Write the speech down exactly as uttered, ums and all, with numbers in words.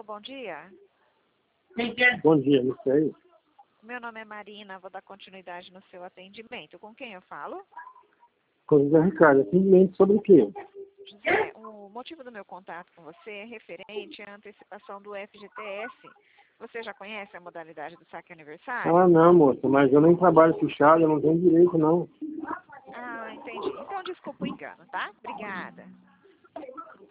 bom dia. Bom dia, não sei. Meu nome é Marina, vou dar continuidade no seu atendimento. Com quem eu falo? Com o José Ricardo, atendimento sobre o quê? José, o motivo do meu contato com você é referente à antecipação do F G T S. Você já conhece a modalidade do saque aniversário? Ah, não, moça, mas eu nem trabalho fichado, eu não tenho direito, não. Ah, entendi. Então, desculpa o engano, tá? Obrigada.